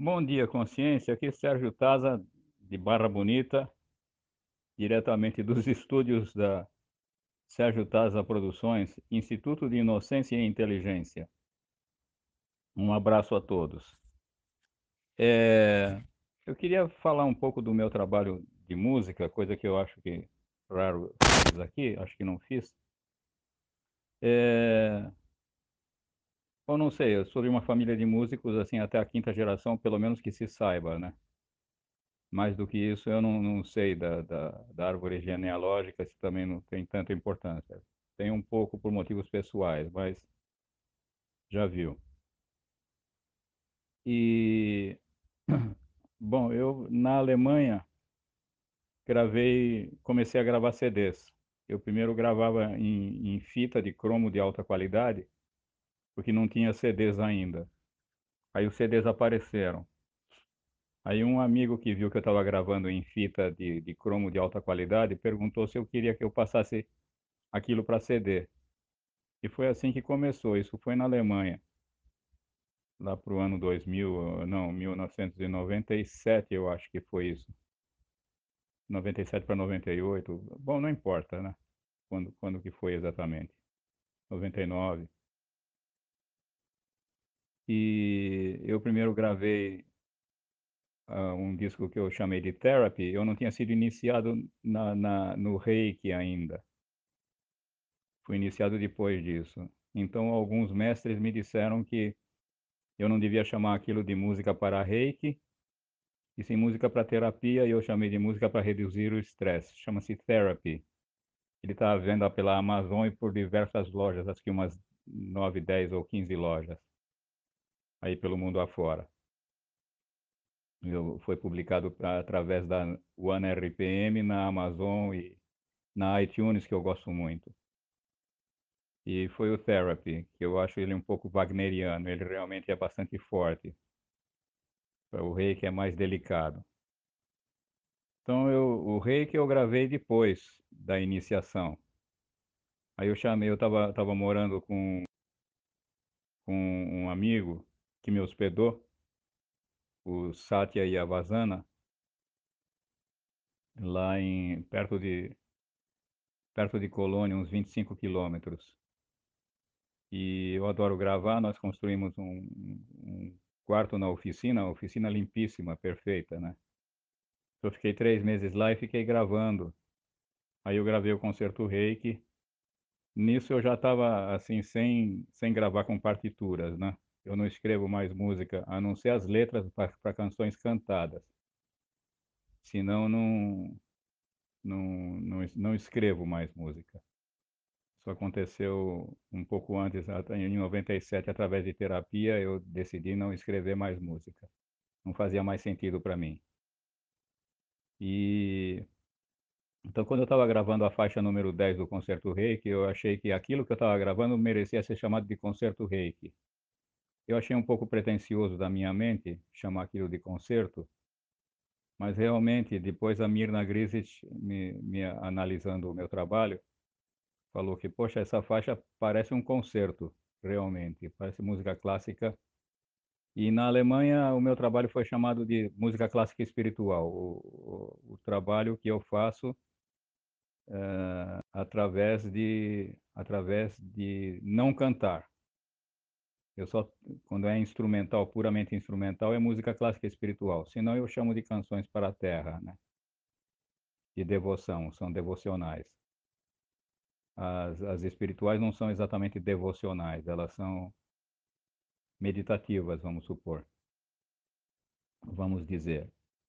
Bom dia, consciência. Aqui é Sérgio Taza, de Barra Bonita, diretamente dos estúdios da Sérgio Taza Produções, Instituto de Inocência e Inteligência. Um abraço a todos. É, eu queria falar um pouco do meu trabalho de música, coisa que eu acho que raro fiz aqui, acho que não fiz. É, eu não sei, eu sou de uma família de músicos, assim, até a quinta geração, pelo menos que se saiba, né? Mais do que isso, eu não sei da árvore genealógica, isso também não tem tanta importância. Tem um pouco por motivos pessoais, mas já viu. E, bom, eu na Alemanha comecei a gravar CDs. Eu primeiro gravava em fita de cromo de alta qualidade, porque não tinha CDs ainda. Aí os CDs apareceram. Aí um amigo que viu que eu estava gravando em fita de cromo de alta qualidade perguntou se eu queria que eu passasse aquilo para CD. E foi assim que começou. Isso foi na Alemanha, lá para o ano 2000, não, 1997, eu acho que foi isso. 97 para 98. Bom, não importa, né? Quando que foi exatamente? 99. E eu primeiro gravei um disco que eu chamei de Therapy. Eu não tinha sido iniciado no Reiki ainda. Fui iniciado depois disso. Então, alguns mestres me disseram que eu não devia chamar aquilo de música para Reiki, e sim música para terapia, e eu chamei de música para reduzir o estresse. Chama-se Therapy. Ele está à venda pela Amazon e por diversas lojas, acho que umas 9, 10 ou 15 lojas, aí pelo mundo afora. Foi publicado através da One RPM na Amazon e na iTunes, que eu gosto muito. E foi o Therapy, que eu acho ele um pouco wagneriano, ele realmente é bastante forte. O Reiki é mais delicado. Então, o Reiki eu gravei depois da iniciação. Aí eu chamei, eu tava morando com um amigo que me hospedou, o Satya Yavasana, lá perto de Colônia, uns 25 quilômetros. E eu adoro gravar, nós construímos um quarto na oficina limpíssima, perfeita, né? Eu fiquei 3 meses lá e fiquei gravando. Aí eu gravei o concerto Reiki. Nisso eu já estava assim, sem gravar com partituras, né? Eu não escrevo mais música, a não ser as letras para canções cantadas. Senão não escrevo mais música. Isso aconteceu um pouco antes, em 97, através de terapia, eu decidi não escrever mais música. Não fazia mais sentido para mim. E então, quando eu estava gravando a faixa número 10 do Concerto Reiki, eu achei que aquilo que eu estava gravando merecia ser chamado de Concerto Reiki. Eu achei um pouco pretensioso da minha mente chamar aquilo de concerto, mas realmente, depois a Mirna Grisic, me analisando o meu trabalho, falou que, poxa, essa faixa parece um concerto, realmente, parece música clássica. E na Alemanha, o meu trabalho foi chamado de música clássica espiritual, o trabalho que eu faço através de não cantar. Eu só, quando é instrumental, puramente instrumental, é música clássica espiritual. Senão eu chamo de canções para a terra, né? De devoção, são devocionais. As espirituais não são exatamente devocionais, elas são meditativas, vamos supor, vamos dizer.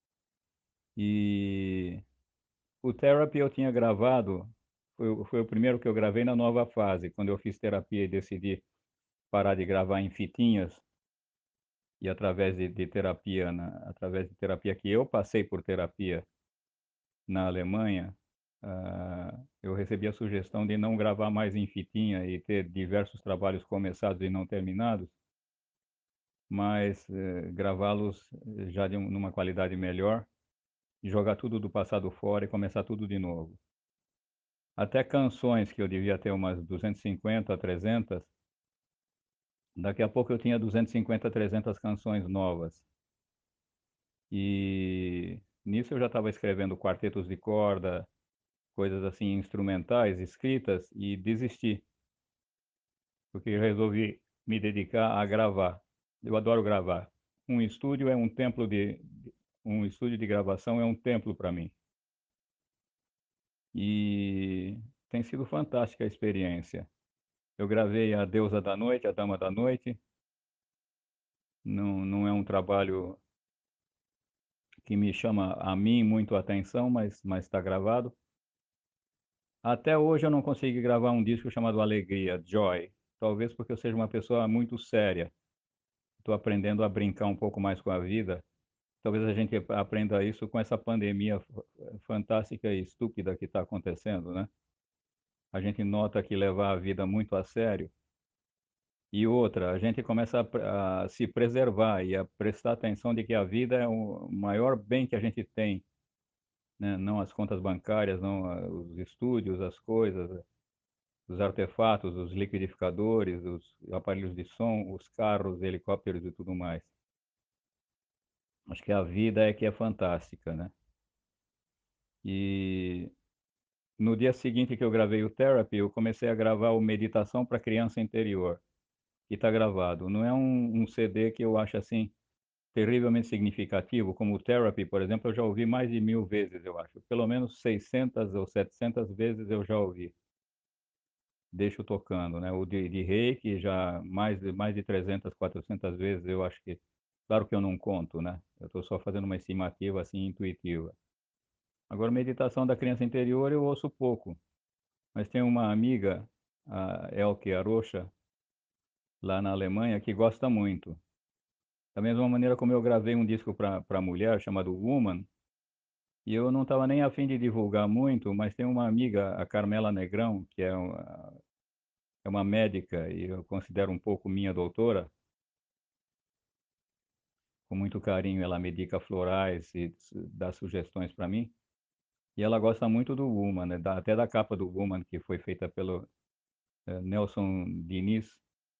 E o Therapy eu tinha gravado, foi o primeiro que eu gravei na nova fase, quando eu fiz terapia e decidi parar de gravar em fitinhas, e através de terapia que eu passei por terapia na Alemanha, eu recebi a sugestão de não gravar mais em fitinha e ter diversos trabalhos começados e não terminados, mas gravá-los já numa qualidade melhor, jogar tudo do passado fora e começar tudo de novo. Até canções que eu devia ter umas 250 a 300, daqui a pouco eu tinha 250 a 300 canções novas. E nisso eu já estava escrevendo quartetos de corda, coisas assim instrumentais escritas e desisti, porque eu resolvi me dedicar a gravar. Eu adoro gravar. Um estúdio é um templo um estúdio de gravação é um templo para mim. E tem sido fantástica a experiência. Eu gravei a Deusa da Noite, a Dama da Noite. Não é um trabalho que me chama a mim muito a atenção, mas está gravado. Até hoje eu não consegui gravar um disco chamado Alegria, Joy. Talvez porque eu seja uma pessoa muito séria. Estou aprendendo a brincar um pouco mais com a vida. Talvez a gente aprenda isso com essa pandemia fantástica e estúpida que está acontecendo, né? A gente nota que levar a vida muito a sério. E outra, a gente começa a se preservar e a prestar atenção de que a vida é o maior bem que a gente tem, né? Não as contas bancárias, não os estúdios, as coisas, os artefatos, os liquidificadores, os aparelhos de som, os carros, helicópteros e tudo mais. Acho que a vida é que é fantástica, né? E no dia seguinte que eu gravei o Therapy, eu comecei a gravar o Meditação para Criança Interior, que está gravado. Não é um CD que eu acho assim terrivelmente significativo, como o Therapy, por exemplo, eu já ouvi mais de 1000 vezes, eu acho. Pelo menos 600 ou 700 vezes eu já ouvi. Deixo tocando, né? O de Reiki já mais de 300, 400 vezes, eu acho que, claro que eu não conto, né? Eu estou só fazendo uma estimativa assim intuitiva. Agora, meditação da criança interior eu ouço pouco, mas tem uma amiga, a Elke Arocha, lá na Alemanha, que gosta muito. Da mesma maneira como eu gravei um disco para mulher chamado Woman, e eu não estava nem a fim de divulgar muito, mas tem uma amiga, a Carmela Negrão, que é uma médica e eu considero um pouco minha doutora. Com muito carinho, ela medica florais e dá sugestões para mim. E ela gosta muito do Woman, né? Até da capa do Woman, que foi feita pelo Nelson Diniz.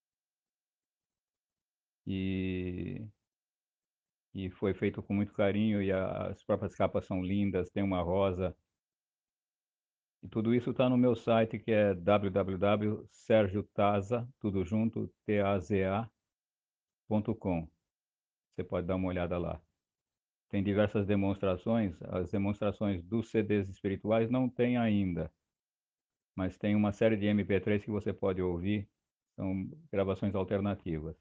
E, e foi feito com muito carinho. E as próprias capas são lindas, tem uma rosa. E tudo isso está no meu site, que é www.sergiotaza, tudo junto, taza.com. Você pode dar uma olhada lá. Tem diversas demonstrações. As demonstrações dos CDs espirituais não tem ainda, mas tem uma série de MP3 que você pode ouvir. São gravações alternativas.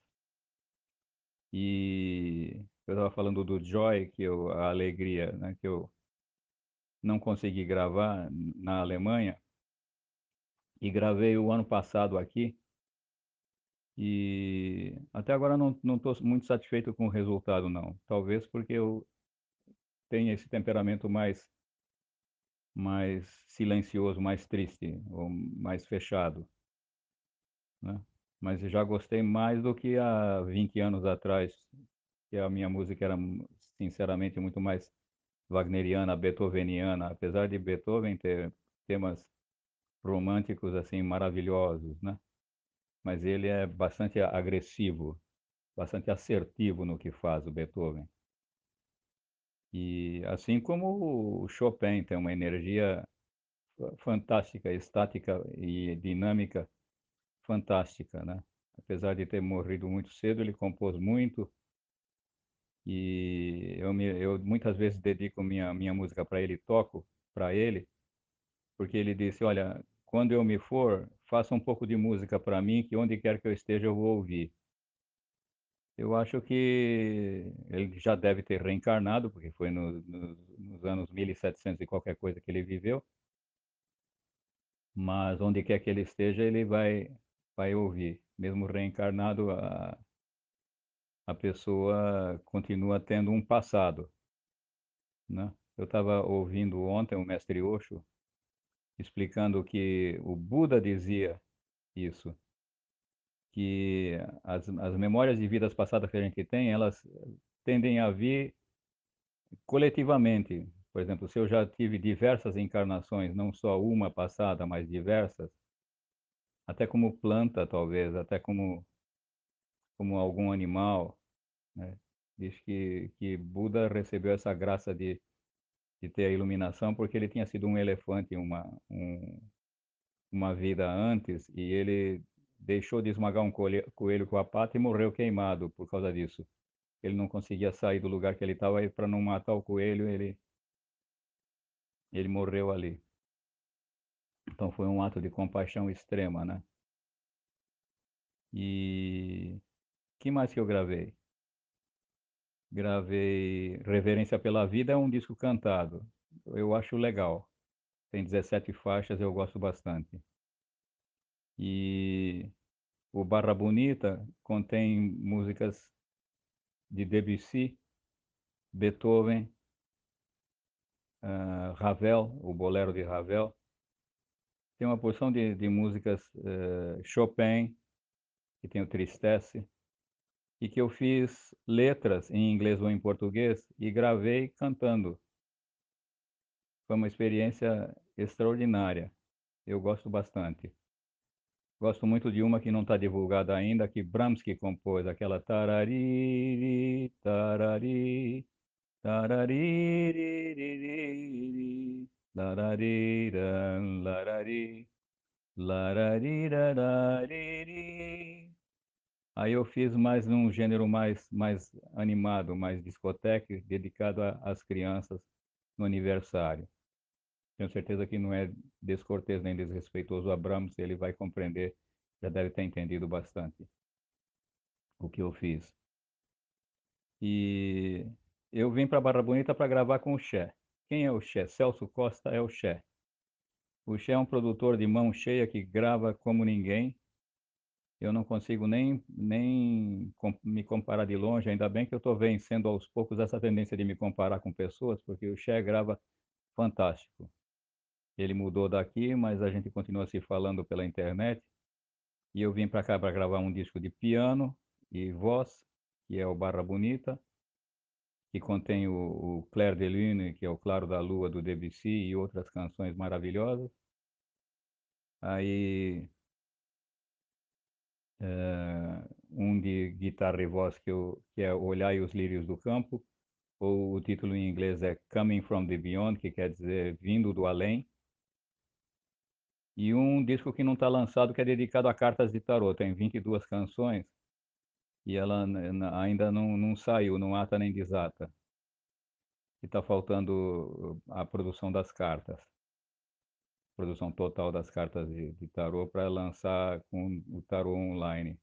E eu estava falando do Joy, a alegria, né, que eu não consegui gravar na Alemanha e gravei o ano passado aqui. E até agora não estou muito satisfeito com o resultado, não. Talvez porque eu tenha esse temperamento mais silencioso, mais triste, ou mais fechado, né? Mas eu já gostei mais do que há 20 anos atrás, que a minha música era, sinceramente, muito mais wagneriana, beethoveniana, apesar de Beethoven ter temas românticos assim maravilhosos, né? Mas ele é bastante agressivo, bastante assertivo no que faz, o Beethoven. E assim como o Chopin tem uma energia fantástica, estática e dinâmica fantástica, né? Apesar de ter morrido muito cedo, ele compôs muito e eu muitas vezes dedico minha música para ele, toco para ele, porque ele disse, olha, quando eu me for, faça um pouco de música para mim, que onde quer que eu esteja eu vou ouvir. Eu acho que ele já deve ter reencarnado, porque foi nos anos 1700 e qualquer coisa que ele viveu, mas onde quer que ele esteja, ele vai ouvir. Mesmo reencarnado, a pessoa continua tendo um passado, né? Eu estava ouvindo ontem o mestre Osho explicando que o Buda dizia isso, que as memórias de vidas passadas que a gente tem, elas tendem a vir coletivamente. Por exemplo, se eu já tive diversas encarnações, não só uma passada, mas diversas, até como planta, talvez, até como algum animal, né? Diz que Buda recebeu essa graça de ter a iluminação porque ele tinha sido um elefante uma vida antes e ele deixou de esmagar um coelho com a pata e morreu queimado por causa disso. Ele não conseguia sair do lugar que ele estava e para não matar o coelho, ele morreu ali. Então foi um ato de compaixão extrema, né? E que mais que eu gravei? Gravei Reverência pela Vida, é um disco cantado. Eu acho legal. Tem 17 faixas, eu gosto bastante. E o Barra Bonita contém músicas de Debussy, Beethoven, Ravel, o Bolero de Ravel. Tem uma porção de músicas Chopin, que tem o Tristesse, e que eu fiz letras em inglês ou em português e gravei cantando. Foi uma experiência extraordinária. Eu gosto bastante. Gosto muito de uma que não está divulgada ainda, que Brahms que compôs, aquela tarariri, tarari, tarariririri, lararira, larari, lararirarariri. Aí eu fiz mais num gênero mais animado, mais discoteca, dedicado às crianças no aniversário. Tenho certeza que não é descortês nem desrespeitoso a Brahms, ele vai compreender, já deve ter entendido bastante o que eu fiz. E eu vim para Barra Bonita para gravar com o Xé. Quem é o Xé? Celso Costa é o Xé. O Xé é um produtor de mão cheia que grava como ninguém. Eu não consigo nem me comparar de longe, ainda bem que eu estou vencendo aos poucos essa tendência de me comparar com pessoas, porque o Xé grava fantástico. Ele mudou daqui, mas a gente continua se falando pela internet. E eu vim para cá para gravar um disco de piano e voz, que é o Barra Bonita, que contém o Clair de Lune, que é o Claro da Lua do Debussy e outras canções maravilhosas. Aí um de guitarra e voz que é Olhai os Lírios do Campo, ou o título em inglês é Coming from the Beyond, que quer dizer Vindo do Além. E um disco que não está lançado, que é dedicado a cartas de tarô. Tem 22 canções e ela ainda não saiu, não ata nem desata. E está faltando a produção das cartas, produção total das cartas de tarô para lançar com o tarô online.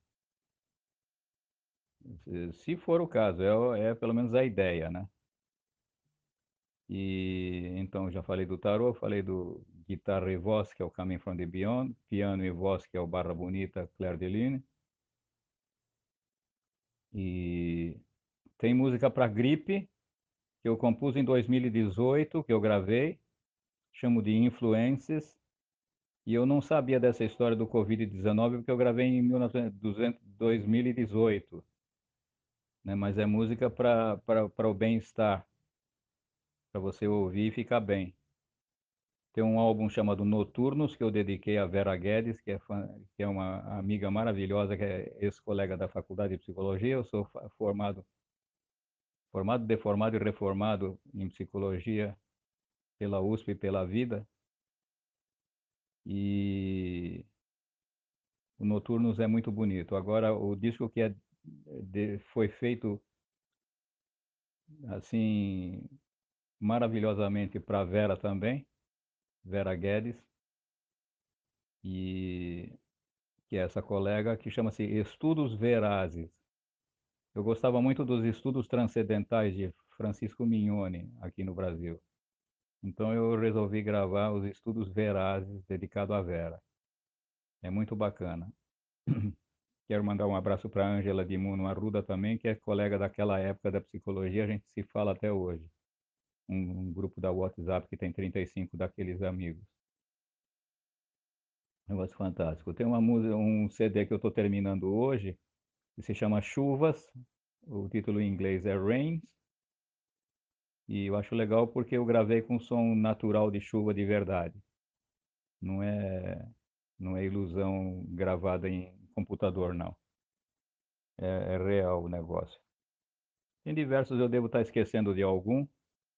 Se for o caso, é pelo menos a ideia, né? E então já falei do tarô, falei do guitarra e voz, que é o Coming from the Beyond, piano e voz, que é o Barra Bonita, Claire de Lune. E tem música para gripe, que eu compus em 2018, que eu gravei, chamo de Influences. E eu não sabia dessa história do Covid-19 porque eu gravei em 2018, né? Mas é música para o bem-estar, para você ouvir e ficar bem. Tem um álbum chamado Noturnos que eu dediquei a Vera Guedes, que é uma amiga maravilhosa, que é ex-colega da Faculdade de Psicologia. Eu sou formado, deformado e reformado em psicologia pela USP e pela Vida. E o Noturnos é muito bonito. Agora, o disco que foi feito assim maravilhosamente para Vera também, Vera Guedes, e que é essa colega que chama-se Estudos Verazes. Eu gostava muito dos estudos transcendentais de Francisco Mignone aqui no Brasil. Então eu resolvi gravar os Estudos Verazes dedicado a Vera. É muito bacana. Quero mandar um abraço para a Ângela de Muno Arruda também, que é colega daquela época da psicologia, a gente se fala até hoje. Um grupo da WhatsApp que tem 35 daqueles amigos. Negócio fantástico. Tem uma música, um CD que eu estou terminando hoje, que se chama Chuvas. O título em inglês é Rains. E eu acho legal porque eu gravei com som natural de chuva de verdade. Não é, não é ilusão gravada em computador, não. É real o negócio. Tem diversos, eu devo estar esquecendo de algum.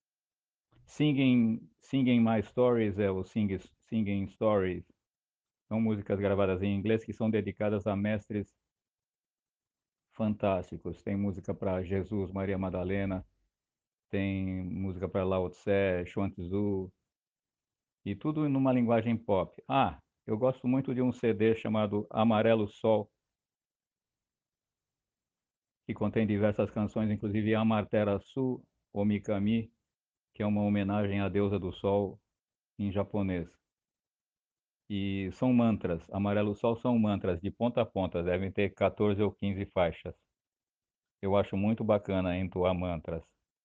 Singing My Stories é o Singing Stories. São músicas gravadas em inglês que são dedicadas a mestres fantásticos. Tem música para Jesus, Maria Madalena, tem música para Lao Tse, Chuang Tzu, e tudo numa linguagem pop. Ah, eu gosto muito de um CD chamado Amarelo Sol, que contém diversas canções, inclusive Amaterasu Omikami, que é uma homenagem à deusa do sol em japonês. E são mantras. Amarelo Sol são mantras de ponta a ponta, devem ter 14 ou 15 faixas. Eu acho muito bacana entoar mantras.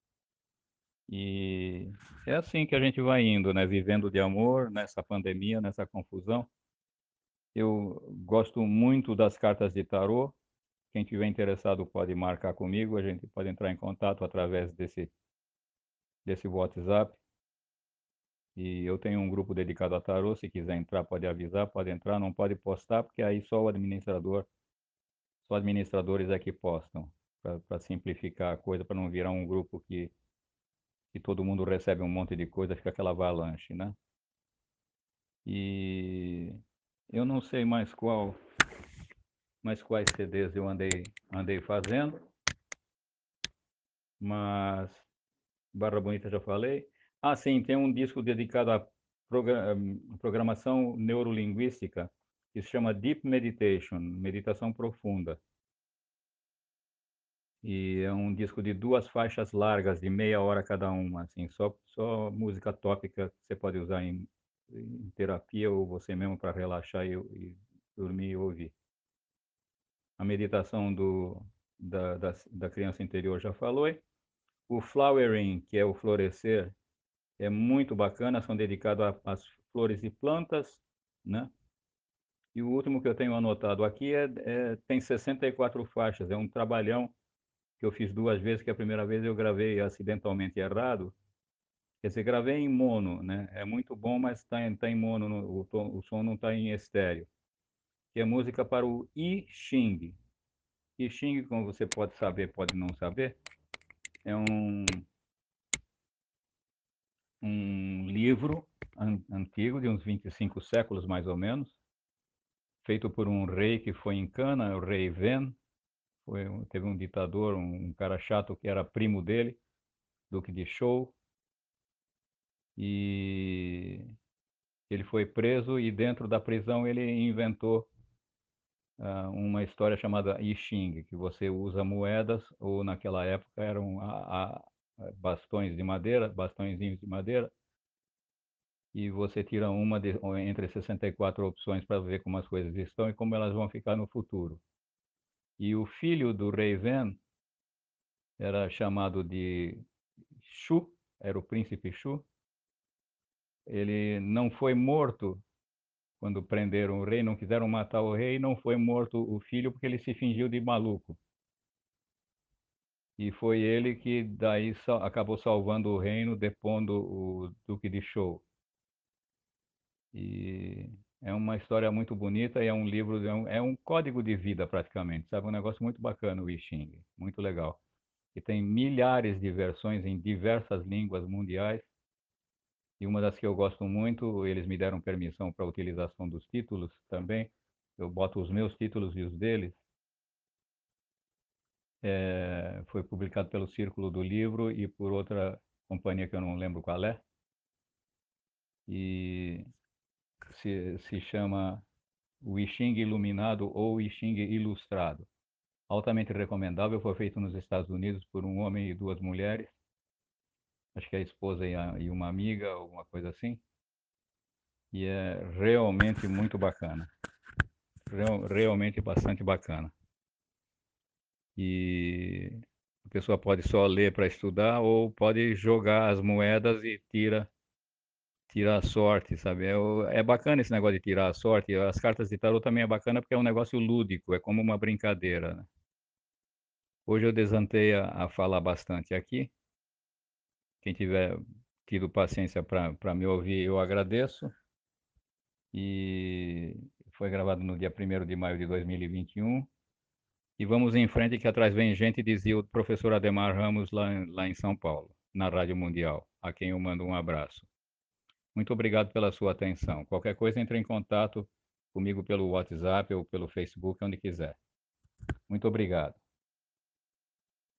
E é assim que a gente vai indo, né? Vivendo de amor nessa pandemia, nessa confusão. Eu gosto muito das cartas de tarô. Quem tiver interessado pode marcar comigo, a gente pode entrar em contato através desse WhatsApp. E eu tenho um grupo dedicado a tarô, se quiser entrar pode avisar, pode entrar, não pode postar, porque aí só administradores é que postam, para simplificar a coisa, para não virar um grupo que todo mundo recebe um monte de coisa, fica aquela avalanche, né? E eu não sei mais quais CDs eu andei fazendo, mas Barra Bonita já falei. Ah, sim, tem um disco dedicado à programação neurolinguística, que se chama Deep Meditation, Meditação Profunda. E é um disco de duas faixas largas, de meia hora cada uma, assim, só música tópica que você pode usar em terapia ou você mesmo para relaxar e dormir e ouvir. A meditação da criança interior já falou. O flowering, que é o florescer, é muito bacana, são dedicados às flores e plantas, né? E o último que eu tenho anotado aqui tem 64 faixas, é um trabalhão que eu fiz duas vezes, que a primeira vez eu gravei acidentalmente errado, quer dizer, gravei em mono, né? É muito bom, mas está em mono, o som não está em estéreo. Que é música para o I Ching. I Ching, como você pode saber, pode não saber, é um livro antigo, de uns 25 séculos mais ou menos, feito por um rei que foi em Cana, o rei Ven. Teve um ditador, um cara chato que era primo dele, Duque de Zhou, e ele foi preso e dentro da prisão ele inventou uma história chamada I Ching, que você usa moedas, ou naquela época eram bastões de madeira, bastõezinhos de madeira, e você tira entre 64 opções para ver como as coisas estão e como elas vão ficar no futuro. E o filho do rei Ven era chamado de Shu, era o príncipe Shu. Ele não foi morto quando prenderam o rei, não quiseram matar o rei, não foi morto o filho porque ele se fingiu de maluco. E foi ele que daí acabou salvando o reino, depondo o Duque de Zhou. E é uma história muito bonita e é um livro, é um código de vida praticamente, sabe? Um negócio muito bacana o I Ching, muito legal. E tem milhares de versões em diversas línguas mundiais. E uma das que eu gosto muito, eles me deram permissão para a utilização dos títulos também. Eu boto os meus títulos e os deles. Foi publicado pelo Círculo do Livro e por outra companhia que eu não lembro qual é. E se chama o I Ching Iluminado ou I Ching Ilustrado. Altamente recomendável, foi feito nos Estados Unidos por um homem e duas mulheres. Acho que a esposa e uma amiga, alguma coisa assim. E é realmente muito bacana. Realmente bastante bacana. E a pessoa pode só ler para estudar ou pode jogar as moedas e tira a sorte, sabe? É bacana esse negócio de tirar a sorte. As cartas de tarô também é bacana porque é um negócio lúdico, é como uma brincadeira, né? Hoje eu desantei a falar bastante aqui. Quem tiver tido paciência para me ouvir, eu agradeço. E foi gravado no dia 1º de maio de 2021. E vamos em frente que atrás vem gente, dizia o professor Ademar Ramos lá em São Paulo, na Rádio Mundial, a quem eu mando um abraço. Muito obrigado pela sua atenção. Qualquer coisa, entre em contato comigo pelo WhatsApp ou pelo Facebook, onde quiser. Muito obrigado.